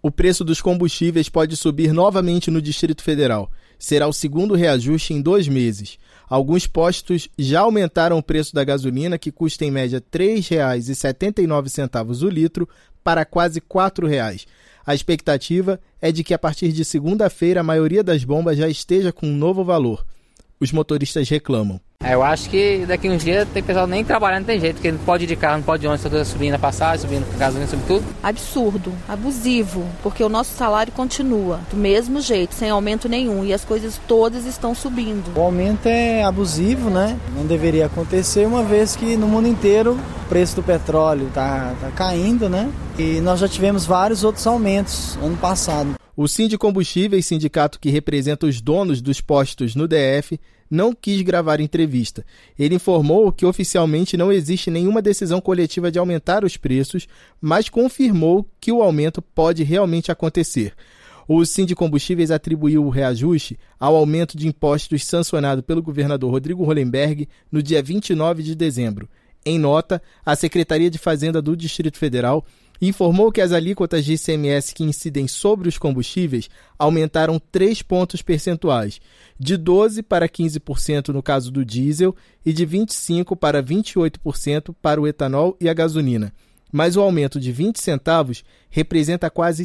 O preço dos combustíveis pode subir novamente no Distrito Federal. Será o segundo reajuste em 2 meses. Alguns postos já aumentaram o preço da gasolina, que custa em média R$ 3,79 o litro, para quase R$ 4,00. A expectativa é de que a partir de segunda-feira a maioria das bombas já esteja com um novo valor. Os motoristas reclamam. Eu acho que daqui uns dias tem pessoal nem trabalhar, não tem jeito, porque não pode ir de carro, não pode ir de ônibus, toda subindo a passagem, subindo a gasolina, subindo tudo. Absurdo, abusivo, porque o nosso salário continua do mesmo jeito, sem aumento nenhum, e as coisas todas estão subindo. O aumento é abusivo, né? Não deveria acontecer, uma vez que no mundo inteiro o preço do petróleo tá caindo, né? E nós já tivemos vários outros aumentos ano passado. O Sindicombustíveis, sindicato que representa os donos dos postos no DF, não quis gravar entrevista. Ele informou que oficialmente não existe nenhuma decisão coletiva de aumentar os preços, mas confirmou que o aumento pode realmente acontecer. O Sindicombustíveis atribuiu o reajuste ao aumento de impostos sancionado pelo governador Rodrigo Hollenberg no dia 29 de dezembro. Em nota, a Secretaria de Fazenda do Distrito Federal informou que as alíquotas de ICMS que incidem sobre os combustíveis aumentaram 3 pontos percentuais, de 12% para 15% no caso do diesel e de 25% para 28% para o etanol e a gasolina. Mas o aumento de 20 centavos representa quase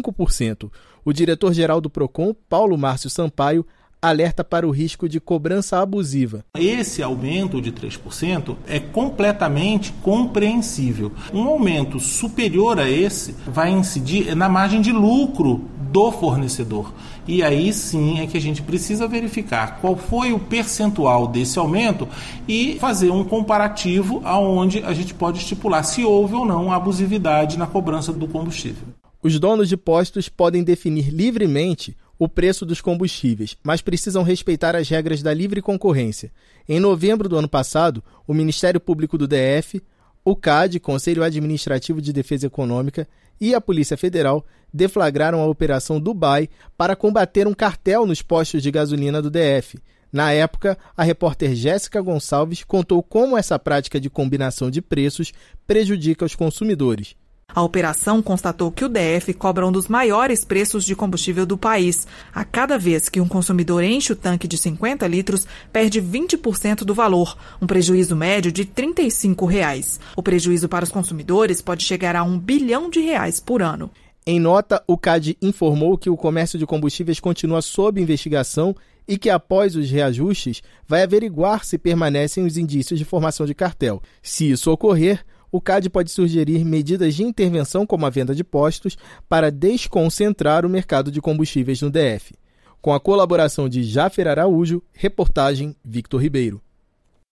5%. O diretor-geral do Procon, Paulo Márcio Sampaio, alerta para o risco de cobrança abusiva. Esse aumento de 3% é completamente compreensível. Um aumento superior a esse vai incidir na margem de lucro do fornecedor. E aí sim é que a gente precisa verificar qual foi o percentual desse aumento e fazer um comparativo aonde a gente pode estipular se houve ou não abusividade na cobrança do combustível. Os donos de postos podem definir livremente o preço dos combustíveis, mas precisam respeitar as regras da livre concorrência. Em novembro do ano passado, o Ministério Público do DF, o CAD, Conselho Administrativo de Defesa Econômica, e a Polícia Federal deflagraram a Operação Dubai para combater um cartel nos postos de gasolina do DF. Na época, a repórter Jéssica Gonçalves contou como essa prática de combinação de preços prejudica os consumidores. A operação constatou que o DF cobra um dos maiores preços de combustível do país. A cada vez que um consumidor enche o tanque de 50 litros, perde 20% do valor, um prejuízo médio de R$ 35. O prejuízo para os consumidores pode chegar a R$ 1 bilhão por ano. Em nota, o CAD informou que o comércio de combustíveis continua sob investigação e que, após os reajustes, vai averiguar se permanecem os indícios de formação de cartel. Se isso ocorrer, o CAD pode sugerir medidas de intervenção como a venda de postos para desconcentrar o mercado de combustíveis no DF. Com a colaboração de Jáfer Araújo, reportagem Victor Ribeiro.